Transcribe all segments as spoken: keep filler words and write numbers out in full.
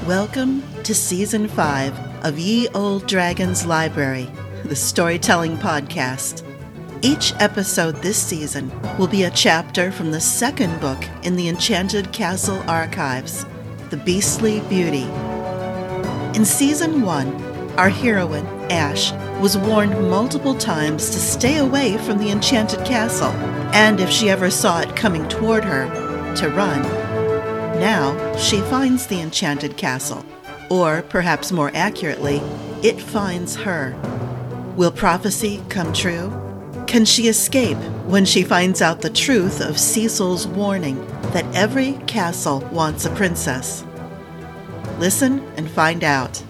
Welcome to Season five of Ye Olde Dragons Library, the storytelling podcast. Each episode this season will be a chapter from the second book in the Enchanted Castle archives, The Beastly Beauty. In Season one, our heroine, Ash, was warned multiple times to stay away from the Enchanted Castle, and if she ever saw it coming toward her, to run. Now, she finds the Enchanted Castle, or perhaps more accurately, it finds her. Will prophecy come true? Can she escape when she finds out the truth of Cecil's warning that every castle wants a princess? Listen and find out.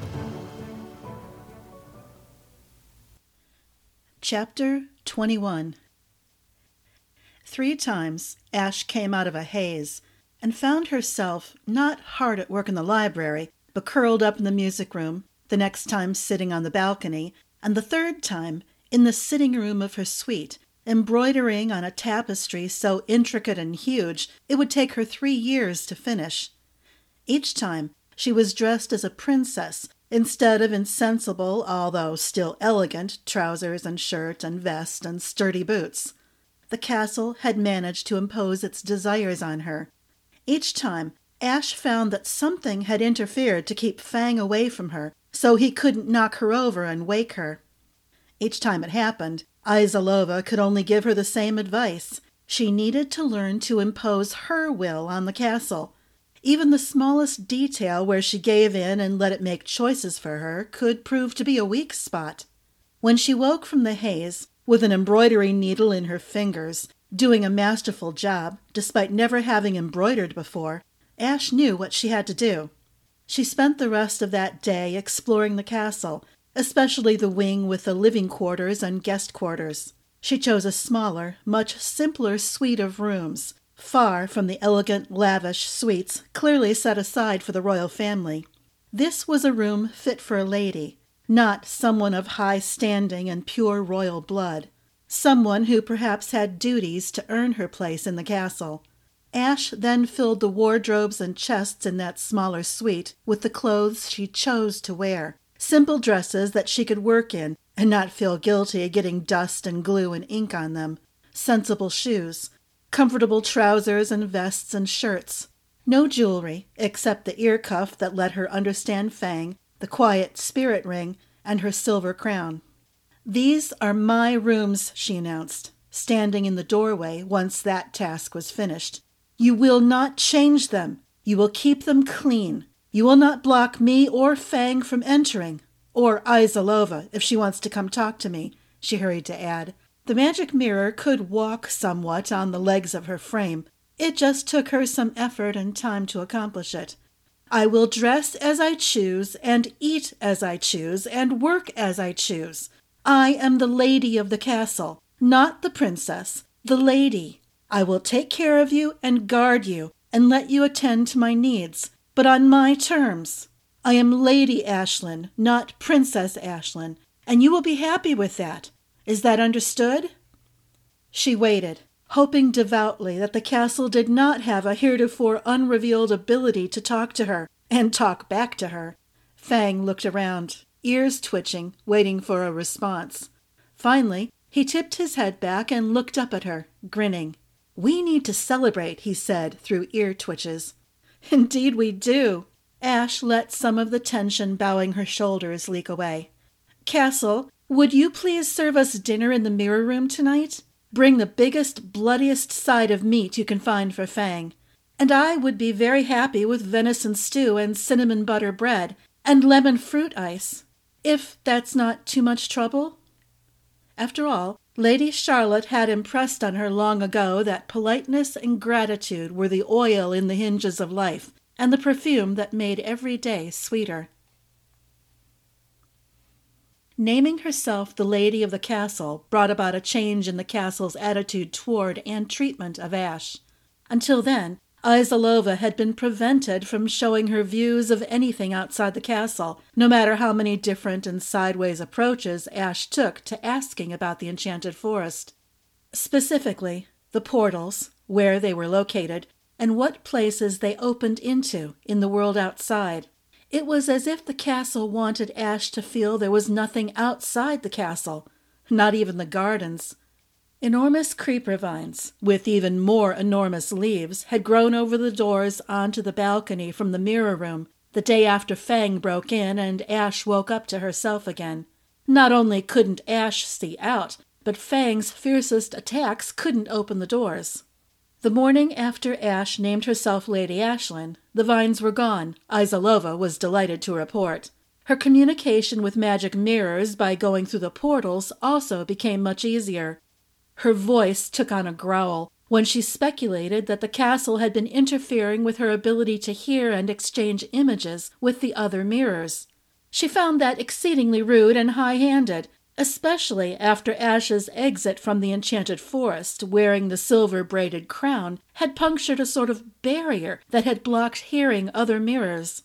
Chapter twenty-one. Three times Ash came out of a haze and found herself not hard at work in the library, but curled up in the music room, the next time sitting on the balcony, and the third time in the sitting room of her suite, embroidering on a tapestry so intricate and huge it would take her three years to finish. Each time she was dressed as a princess instead of insensible, although still elegant, trousers and shirt and vest and sturdy boots. The castle had managed to impose its desires on her. Each time, Ash found that something had interfered to keep Fang away from her, so he couldn't knock her over and wake her. Each time it happened, Izalova could only give her the same advice. She needed to learn to impose her will on the castle. Even the smallest detail where she gave in and let it make choices for her could prove to be a weak spot. When she woke from the haze, with an embroidery needle in her fingers, doing a masterful job, despite never having embroidered before, Ash knew what she had to do. She spent the rest of that day exploring the castle, especially the wing with the living quarters and guest quarters. She chose a smaller, much simpler suite of rooms, far from the elegant, lavish suites clearly set aside for the royal family. This was a room fit for a lady, not someone of high standing and pure royal blood. Someone who perhaps had duties to earn her place in the castle. Ash then filled the wardrobes and chests in that smaller suite with the clothes she chose to wear, simple dresses that she could work in and not feel guilty getting dust and glue and ink on them, sensible shoes, comfortable trousers and vests and shirts. No jewelry, except the ear cuff that let her understand Fang, the quiet spirit ring, and her silver crown. "These are my rooms," she announced, standing in the doorway once that task was finished. "You will not change them. You will keep them clean. You will not block me or Fang from entering, or Izalova if she wants to come talk to me," she hurried to add. The magic mirror could walk somewhat on the legs of her frame. It just took her some effort and time to accomplish it. "I will dress as I choose, and eat as I choose, and work as I choose. I am the lady of the castle, not the princess, the lady. I will take care of you and guard you and let you attend to my needs, but on my terms. I am Lady Ashlyn, not Princess Ashlyn, and you will be happy with that. Is that understood?" She waited, hoping devoutly that the castle did not have a heretofore unrevealed ability to talk to her and talk back to her. Fang looked around, ears twitching, waiting for a response. Finally, he tipped his head back and looked up at her, grinning. "We need to celebrate," he said through ear twitches. "Indeed we do." Ash let some of the tension bowing her shoulders leak away. "Castle, would you please serve us dinner in the mirror room tonight? Bring the biggest, bloodiest side of meat you can find for Fang. And I would be very happy with venison stew and cinnamon butter bread and lemon fruit ice. If that's not too much trouble?" After all, Lady Charlotte had impressed on her long ago that politeness and gratitude were the oil in the hinges of life, and the perfume that made every day sweeter. Naming herself the lady of the castle brought about a change in the castle's attitude toward and treatment of Ash. Until then, Izalova had been prevented from showing her views of anything outside the castle, no matter how many different and sideways approaches Ash took to asking about the enchanted forest. Specifically, the portals, where they were located, and what places they opened into in the world outside. It was as if the castle wanted Ash to feel there was nothing outside the castle, not even the gardens. Enormous creeper vines, with even more enormous leaves, had grown over the doors onto the balcony from the mirror room the day after Fang broke in and Ash woke up to herself again. Not only couldn't Ash see out, but Fang's fiercest attacks couldn't open the doors. The morning after Ash named herself Lady Ashlyn, the vines were gone, Izalova was delighted to report. Her communication with magic mirrors by going through the portals also became much easier. Her voice took on a growl when she speculated that the castle had been interfering with her ability to hear and exchange images with the other mirrors. She found that exceedingly rude and high-handed, especially after Ash's exit from the enchanted forest, wearing the silver-braided crown, had punctured a sort of barrier that had blocked hearing other mirrors.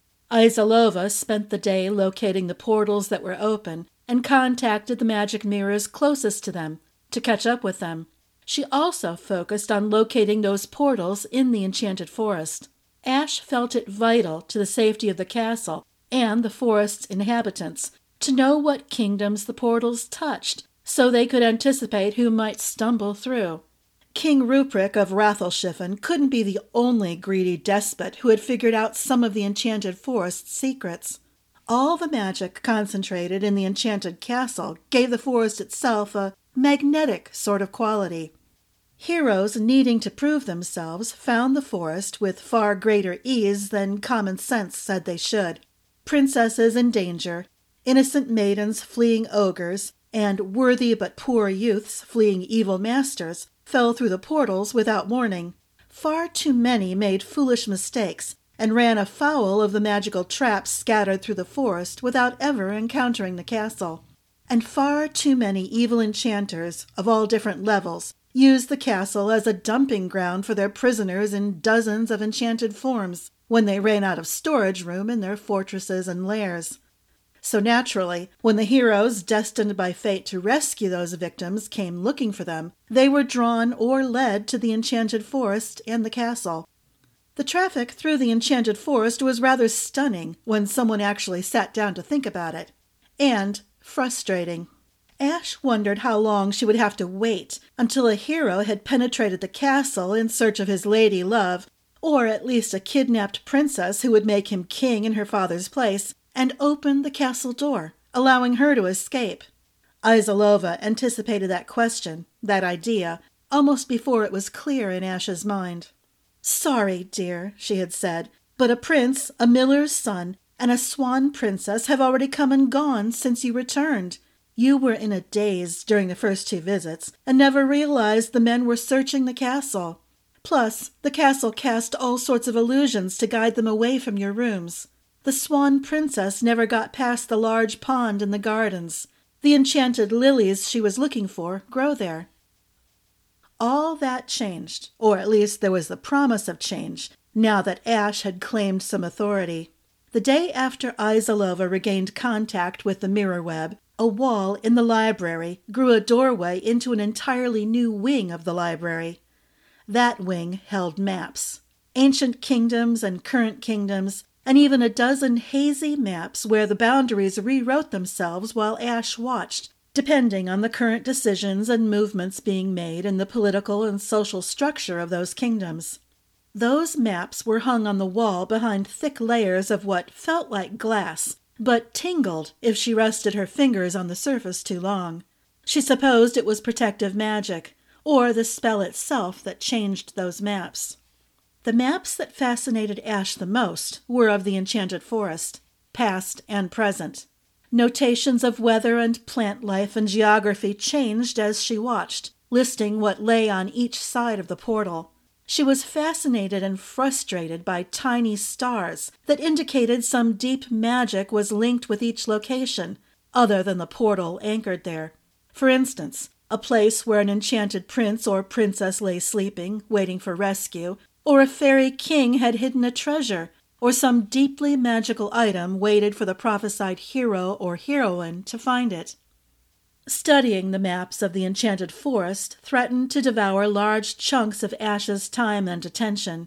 Izalova spent the day locating the portals that were open and contacted the magic mirrors closest to them to catch up with them. She also focused on locating those portals in the enchanted forest. Ash felt it vital to the safety of the castle and the forest's inhabitants to know what kingdoms the portals touched, so they could anticipate who might stumble through. King Ruprecht of Rathelschiffen couldn't be the only greedy despot who had figured out some of the enchanted forest's secrets. All the magic concentrated in the enchanted castle gave the forest itself a magnetic sort of quality. Heroes needing to prove themselves found the forest with far greater ease than common sense said they should. Princesses in danger, innocent maidens fleeing ogres, and worthy but poor youths fleeing evil masters fell through the portals without warning. Far too many made foolish mistakes and ran afoul of the magical traps scattered through the forest without ever encountering the castle. And far too many evil enchanters of all different levels used the castle as a dumping ground for their prisoners in dozens of enchanted forms when they ran out of storage room in their fortresses and lairs. So naturally, when the heroes destined by fate to rescue those victims came looking for them, they were drawn or led to the enchanted forest and the castle. The traffic through the enchanted forest was rather stunning when someone actually sat down to think about it. And frustrating. Ash wondered how long she would have to wait until a hero had penetrated the castle in search of his lady love, or at least a kidnapped princess who would make him king in her father's place, and opened the castle door, allowing her to escape. Izalova anticipated that question, that idea, almost before it was clear in Ash's mind. "Sorry, dear," she had said, "but a prince, a miller's son, and a swan princess have already come and gone since you returned. You were in a daze during the first two visits, and never realized the men were searching the castle. Plus, the castle cast all sorts of illusions to guide them away from your rooms. The swan princess never got past the large pond in the gardens. The enchanted lilies she was looking for grow there." All that changed, or at least there was the promise of change, now that Ash had claimed some authority. The day after Izalova regained contact with the mirror web, a wall in the library grew a doorway into an entirely new wing of the library. That wing held maps, ancient kingdoms and current kingdoms, and even a dozen hazy maps where the boundaries rewrote themselves while Ash watched, depending on the current decisions and movements being made in the political and social structure of those kingdoms. Those maps were hung on the wall behind thick layers of what felt like glass, but tingled if she rested her fingers on the surface too long. She supposed it was protective magic, or the spell itself that changed those maps. The maps that fascinated Ash the most were of the enchanted forest, past and present. Notations of weather and plant life and geography changed as she watched, listing what lay on each side of the portal. She was fascinated and frustrated by tiny stars that indicated some deep magic was linked with each location, other than the portal anchored there. For instance, a place where an enchanted prince or princess lay sleeping, waiting for rescue, or a fairy king had hidden a treasure, or some deeply magical item waited for the prophesied hero or heroine to find it. Studying the maps of the enchanted forest threatened to devour large chunks of Ash's time and attention.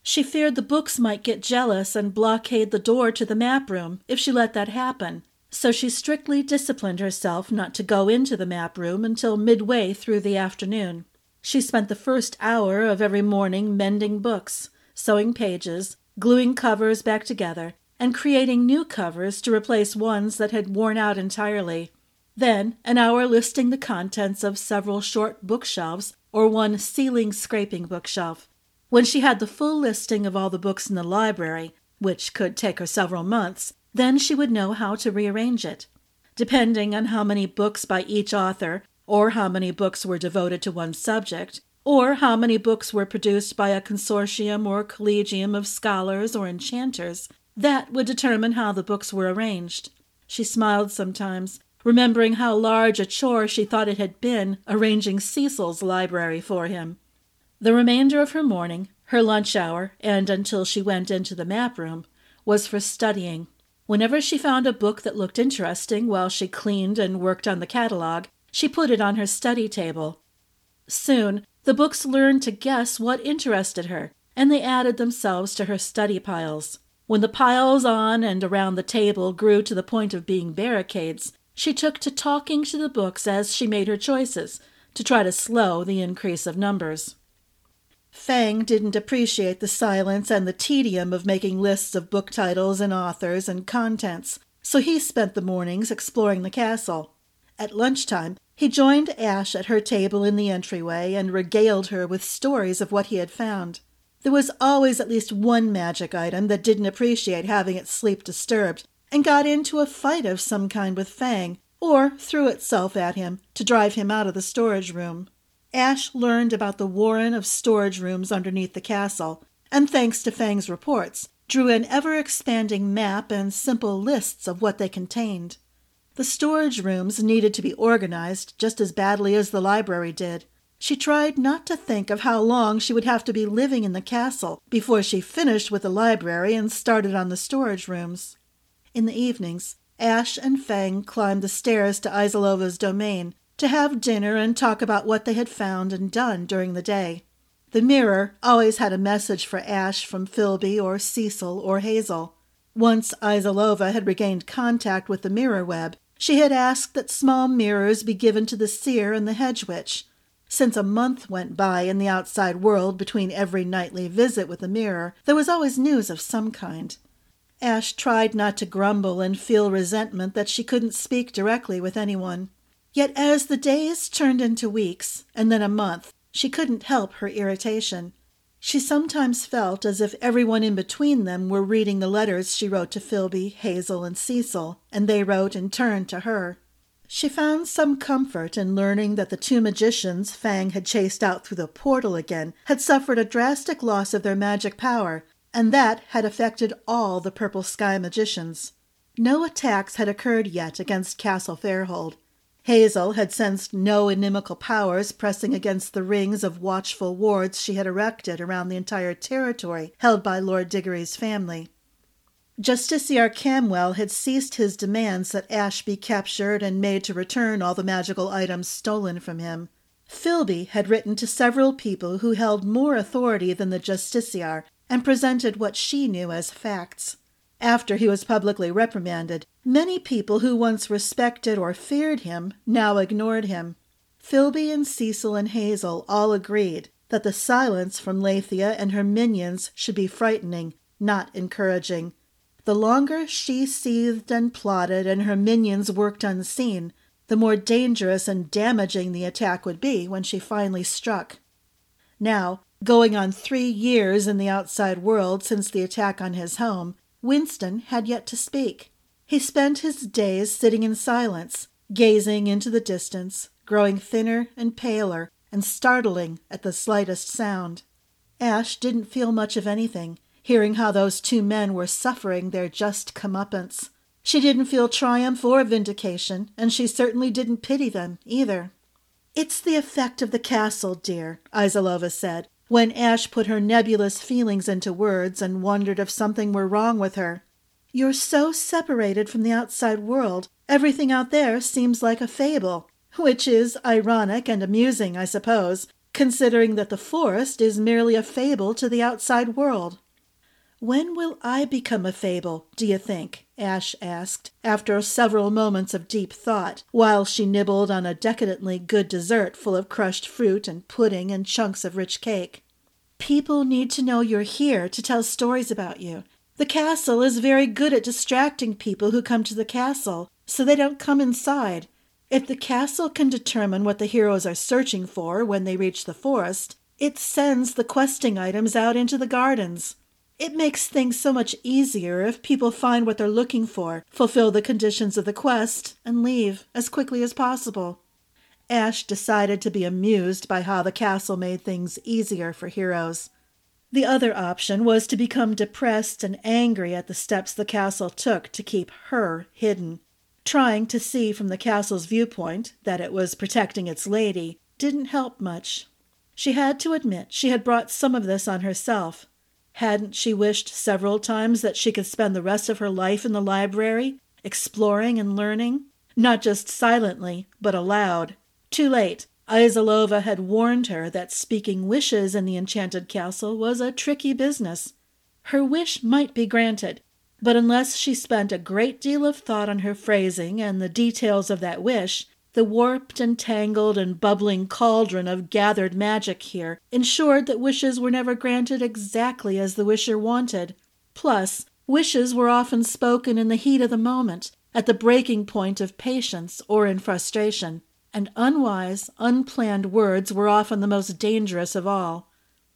She feared the books might get jealous and blockade the door to the map room if she let that happen, so she strictly disciplined herself not to go into the map room until midway through the afternoon. She spent the first hour of every morning mending books, sewing pages, gluing covers back together, and creating new covers to replace ones that had worn out entirely. Then an hour listing the contents of several short bookshelves or one ceiling-scraping bookshelf. When she had the full listing of all the books in the library, which could take her several months, then she would know how to rearrange it. Depending on how many books by each author, or how many books were devoted to one subject, or how many books were produced by a consortium or collegium of scholars or enchanters, that would determine how the books were arranged. She smiled sometimes, remembering how large a chore she thought it had been arranging Cecil's library for him. The remainder of her morning, her lunch hour, and until she went into the map room, was for studying. Whenever she found a book that looked interesting while she cleaned and worked on the catalogue, she put it on her study table. Soon, the books learned to guess what interested her, and they added themselves to her study piles. When the piles on and around the table grew to the point of being barricades, she took to talking to the books as she made her choices, to try to slow the increase of numbers. Fang didn't appreciate the silence and the tedium of making lists of book titles and authors and contents, so he spent the mornings exploring the castle. At lunchtime, he joined Ash at her table in the entryway and regaled her with stories of what he had found. There was always at least one magic item that didn't appreciate having its sleep disturbed and got into a fight of some kind with Fang, or threw itself at him to drive him out of the storage room. Ash learned about the warren of storage rooms underneath the castle, and thanks to Fang's reports, drew an ever-expanding map and simple lists of what they contained. The storage rooms needed to be organized just as badly as the library did. She tried not to think of how long she would have to be living in the castle before she finished with the library and started on the storage rooms. In the evenings, Ash and Fang climbed the stairs to Iselova's domain to have dinner and talk about what they had found and done during the day. The mirror always had a message for Ash from Philby or Cecil or Hazel. Once Iselova had regained contact with the mirror web, she had asked that small mirrors be given to the seer and the hedge witch. Since a month went by in the outside world between every nightly visit with the mirror, there was always news of some kind. Ash tried not to grumble and feel resentment that she couldn't speak directly with anyone. Yet as the days turned into weeks, and then a month, she couldn't help her irritation. She sometimes felt as if everyone in between them were reading the letters she wrote to Philby, Hazel, and Cecil, and they wrote in turn to her. She found some comfort in learning that the two magicians Fang had chased out through the portal again had suffered a drastic loss of their magic power, and that had affected all the Purple Sky magicians. No attacks had occurred yet against Castle Fairhold. Hazel had sensed no inimical powers pressing against the rings of watchful wards she had erected around the entire territory held by Lord Diggory's family. Justiciar Camwell had ceased his demands that Ash be captured and made to return all the magical items stolen from him. Philby had written to several people who held more authority than the Justiciar and presented what she knew as facts. After he was publicly reprimanded, many people who once respected or feared him now ignored him. Philby and Cecil and Hazel all agreed that the silence from Lathia and her minions should be frightening, not encouraging. The longer she seethed and plotted and her minions worked unseen, the more dangerous and damaging the attack would be when she finally struck. Now, going on three years in the outside world since the attack on his home, Winston had yet to speak. He spent his days sitting in silence, gazing into the distance, growing thinner and paler and startling at the slightest sound. Ash didn't feel much of anything, hearing how those two men were suffering their just comeuppance. She didn't feel triumph or vindication, and she certainly didn't pity them either. "It's the effect of the castle, dear," Iselova said, when Ash put her nebulous feelings into words and wondered if something were wrong with her. "You're so separated from the outside world, everything out there seems like a fable, which is ironic and amusing, I suppose, considering that the forest is merely a fable to the outside world. "When will I become a fable, do you think?" Ash asked, after several moments of deep thought, while she nibbled on a decadently good dessert full of crushed fruit and pudding and chunks of rich cake. "People need to know you're here to tell stories about you. The castle is very good at distracting people who come to the castle, so they don't come inside. If the castle can determine what the heroes are searching for when they reach the forest, it sends the questing items out into the gardens. It makes things so much easier if people find what they're looking for, fulfill the conditions of the quest, and leave as quickly as possible." Ash decided to be amused by how the castle made things easier for heroes. The other option was to become depressed and angry at the steps the castle took to keep her hidden. Trying to see from the castle's viewpoint that it was protecting its lady didn't help much. She had to admit she had brought some of this on herself. Hadn't she wished several times that she could spend the rest of her life in the library, exploring and learning? Not just silently, but aloud. Too late. Izalova had warned her that speaking wishes in the enchanted castle was a tricky business. Her wish might be granted, but unless she spent a great deal of thought on her phrasing and the details of that wish, the warped and tangled and bubbling cauldron of gathered magic here ensured that wishes were never granted exactly as the wisher wanted. Plus, wishes were often spoken in the heat of the moment, at the breaking point of patience or in frustration, and unwise, unplanned words were often the most dangerous of all.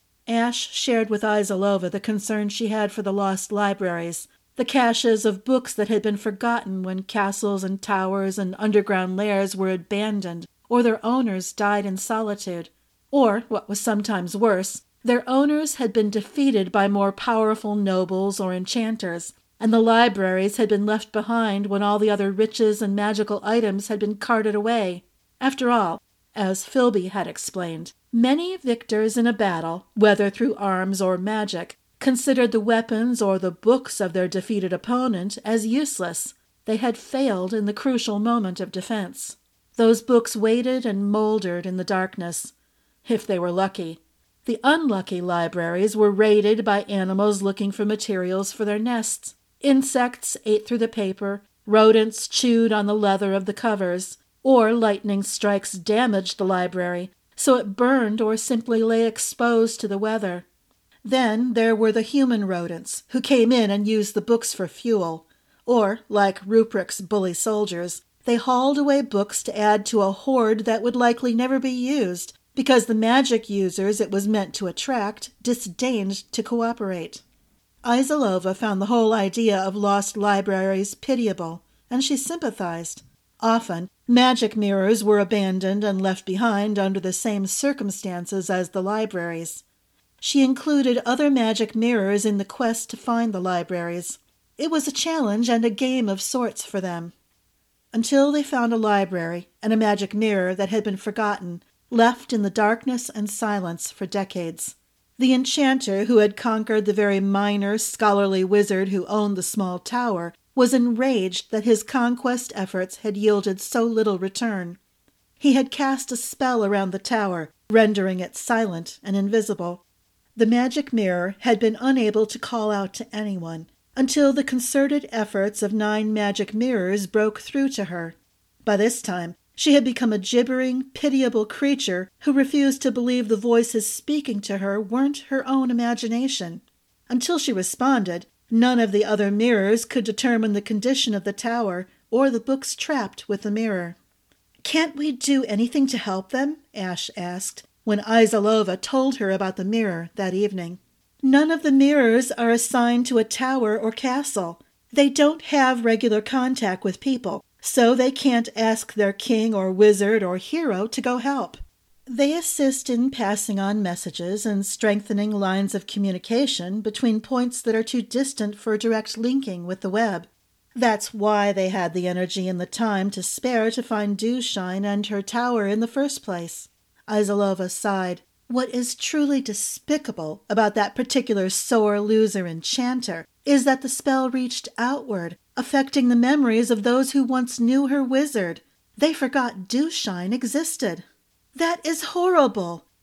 Ash shared with Izalova the concern she had for the lost libraries, the caches of books that had been forgotten when castles and towers and underground lairs were abandoned or their owners died in solitude. Or, what was sometimes worse, their owners had been defeated by more powerful nobles or enchanters, and the libraries had been left behind when all the other riches and magical items had been carted away. After all, as Philby had explained, many victors in a battle, whether through arms or magic, considered the weapons or the books of their defeated opponent as useless. They had failed in the crucial moment of defense. Those books waited and mouldered in the darkness, if they were lucky. The unlucky libraries were raided by animals looking for materials for their nests. Insects ate through the paper, rodents chewed on the leather of the covers, or lightning strikes damaged the library, so it burned or simply lay exposed to the weather. Then there were the human rodents, who came in and used the books for fuel, or, like Ruprecht's bully soldiers, they hauled away books to add to a hoard that would likely never be used, because the magic users it was meant to attract disdained to cooperate. Izalova found the whole idea of lost libraries pitiable, and she sympathized. Often, magic mirrors were abandoned and left behind under the same circumstances as the libraries. She included other magic mirrors in the quest to find the libraries. It was a challenge and a game of sorts for them. Until they found a library and a magic mirror that had been forgotten, left in the darkness and silence for decades. The enchanter who had conquered the very minor, scholarly wizard who owned the small tower was enraged that his conquest efforts had yielded so little return. He had cast a spell around the tower, rendering it silent and invisible. The magic mirror had been unable to call out to anyone, until the concerted efforts of nine magic mirrors broke through to her. By this time, she had become a gibbering, pitiable creature who refused to believe the voices speaking to her weren't her own imagination. Until she responded, none of the other mirrors could determine the condition of the tower or the books trapped with the mirror. "Can't we do anything to help them?" Ash asked, when Izalova told her about the mirror that evening. "None of the mirrors are assigned to a tower or castle. They don't have regular contact with people, so they can't ask their king or wizard or hero to go help. They assist in passing on messages and strengthening lines of communication between points that are too distant for direct linking with the web. That's why they had the energy and the time to spare to find Dewshine and her tower in the first place." Izalova sighed. "What is truly despicable about that particular sore loser enchanter is that the spell reached outward, affecting the memories of those who once knew her wizard. They forgot Dewshine existed." "That is horrible!"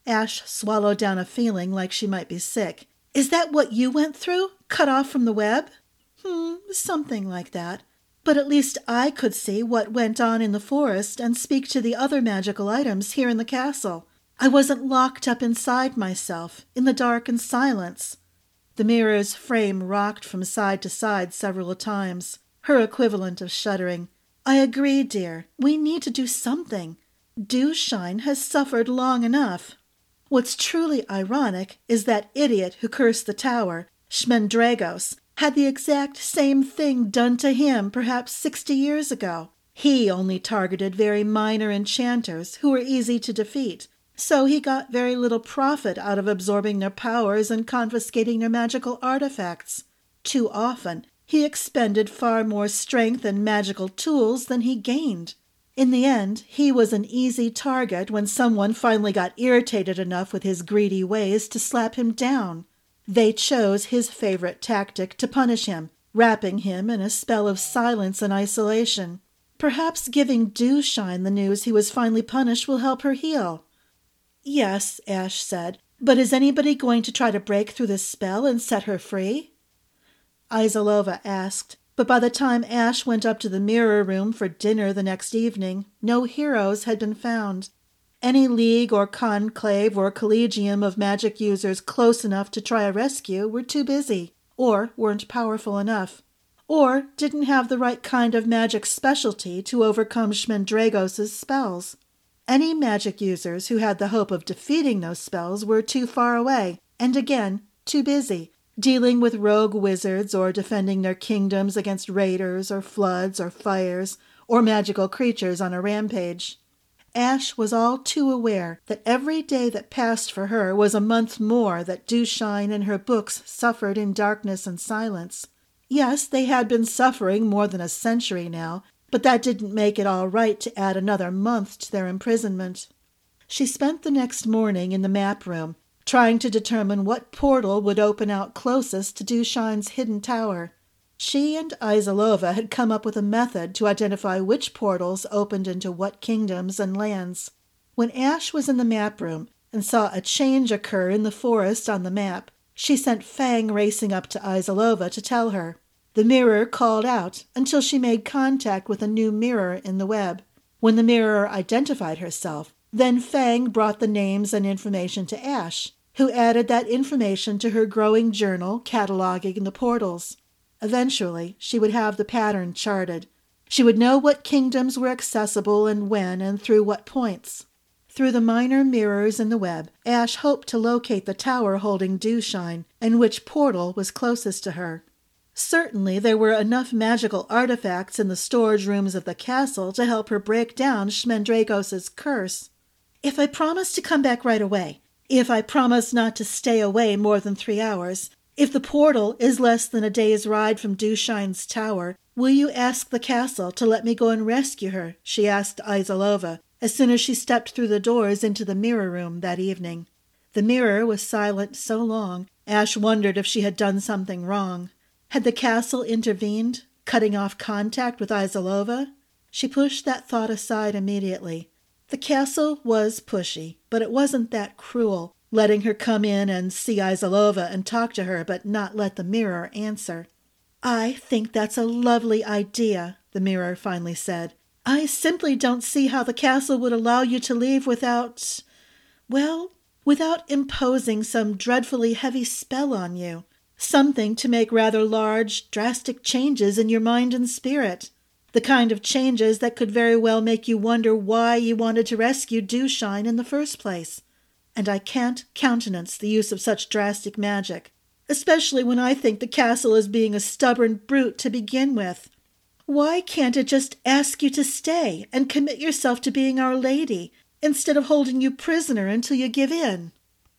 Ash swallowed down a feeling like she might be sick. "Is that what you went through? Cut off from the web?" "Hmm, something like that. But at least I could see what went on in the forest and speak to the other magical items here in the castle. I wasn't locked up inside myself, in the dark and silence." The mirror's frame rocked from side to side several times, her equivalent of shuddering. "I agree, dear. We need to do something. Dewshine has suffered long enough. What's truly ironic is that idiot who cursed the tower, Schmendragos, had the exact same thing done to him perhaps sixty years ago. He only targeted very minor enchanters who were easy to defeat, so he got very little profit out of absorbing their powers and confiscating their magical artifacts. Too often, he expended far more strength and magical tools than he gained. In the end, he was an easy target when someone finally got irritated enough with his greedy ways to slap him down. They chose his favorite tactic to punish him, wrapping him in a spell of silence and isolation. Perhaps giving Dewshine the news he was finally punished will help her heal." "Yes," Ash said, "but is anybody going to try to break through this spell and set her free?" Izalova asked, but by the time Ash went up to the mirror room for dinner the next evening, no heroes had been found. Any league or conclave or collegium of magic users close enough to try a rescue were too busy, or weren't powerful enough, or didn't have the right kind of magic specialty to overcome Schmendragos' spells. Any magic users who had the hope of defeating those spells were too far away, and again, too busy, dealing with rogue wizards or defending their kingdoms against raiders or floods or fires or magical creatures on a rampage. Ash was all too aware that every day that passed for her was a month more that Dewshine and her books suffered in darkness and silence. Yes, they had been suffering more than a century now, but that didn't make it all right to add another month to their imprisonment. She spent the next morning in the map room, trying to determine what portal would open out closest to Dewshine's hidden tower. She and Izalova had come up with a method to identify which portals opened into what kingdoms and lands. When Ash was in the map room and saw a change occur in the forest on the map, she sent Fang racing up to Izalova to tell her. The mirror called out until she made contact with a new mirror in the web. When the mirror identified herself, then Fang brought the names and information to Ash, who added that information to her growing journal cataloging the portals. Eventually, she would have the pattern charted. She would know what kingdoms were accessible and when and through what points. Through the minor mirrors in the web, Ash hoped to locate the tower holding Dewshine and which portal was closest to her. Certainly there were enough magical artifacts in the storage rooms of the castle to help her break down Schmendragos' curse. "If I promise to come back right away, if I promise not to stay away more than three hours, if the portal is less than a day's ride from Dewshine's tower, will you ask the castle to let me go and rescue her?" she asked Izalova as soon as she stepped through the doors into the mirror room that evening. The mirror was silent so long, Ash wondered if she had done something wrong. Had the castle intervened, cutting off contact with Izalova? She pushed that thought aside immediately. The castle was pushy, but it wasn't that cruel, letting her come in and see Izalova and talk to her, but not let the mirror answer. "I think that's a lovely idea," the mirror finally said. "I simply don't see how the castle would allow you to leave without, well, without imposing some dreadfully heavy spell on you. Something to make rather large, drastic changes in your mind and spirit. The kind of changes that could very well make you wonder why you wanted to rescue Dewshine in the first place. And I can't countenance the use of such drastic magic, especially when I think the castle is being a stubborn brute to begin with. Why can't it just ask you to stay and commit yourself to being Our Lady, instead of holding you prisoner until you give in?"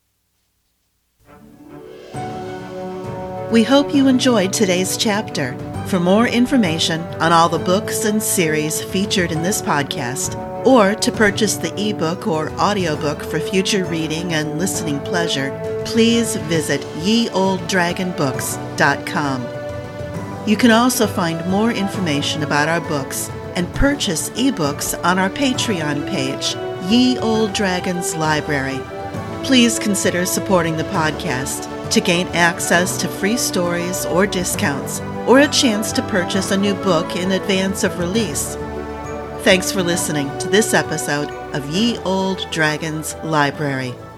We hope you enjoyed today's chapter. For more information on all the books and series featured in this podcast, or to purchase the ebook or audiobook for future reading and listening pleasure, please visit ye old dragon books dot com. You can also find more information about our books and purchase ebooks on our Patreon page, Ye Old Dragons Library. Please consider supporting the podcast to gain access to free stories or discounts, or a chance to purchase a new book in advance of release. Thanks for listening to this episode of Ye Olde Dragons Library.